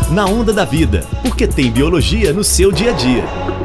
Na Onda da Vida, porque tem biologia no seu dia a dia.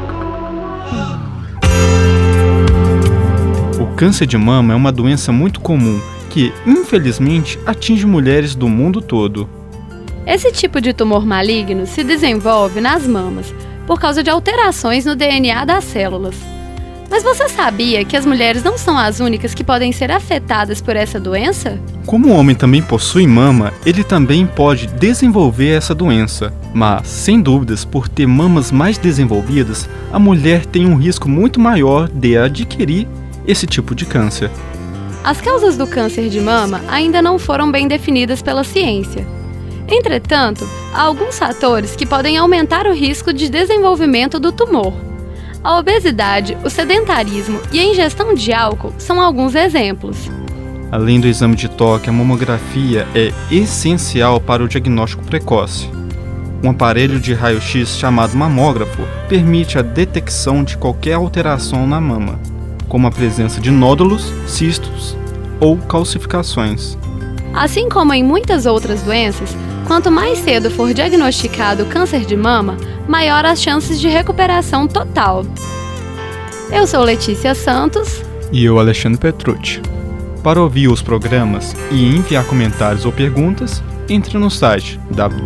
O câncer de mama é uma doença muito comum que, infelizmente, atinge mulheres do mundo todo. Esse tipo de tumor maligno se desenvolve nas mamas por causa de alterações no DNA das células. Mas você sabia que as mulheres não são as únicas que podem ser afetadas por essa doença? Como o homem também possui mama, ele também pode desenvolver essa doença. Mas, sem dúvidas, por ter mamas mais desenvolvidas, a mulher tem um risco muito maior de adquirir esse tipo de câncer. As causas do câncer de mama ainda não foram bem definidas pela ciência. Entretanto, há alguns fatores que podem aumentar o risco de desenvolvimento do tumor. A obesidade, o sedentarismo e a ingestão de álcool são alguns exemplos. Além do exame de toque, a mamografia é essencial para o diagnóstico precoce. Um aparelho de raio-x chamado mamógrafo permite a detecção de qualquer alteração na mama, como a presença de nódulos, cistos ou calcificações. Assim como em muitas outras doenças, quanto mais cedo for diagnosticado o câncer de mama, maior as chances de recuperação total. Eu sou Letícia Santos. E eu, Alexandre Petrucci. Para ouvir os programas e enviar comentários ou perguntas, entre no site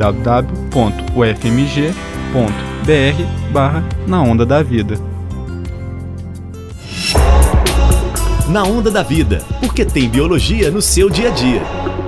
www.ufmg.br/Na Onda da Vida. Na Onda da Vida, porque tem biologia no seu dia a dia.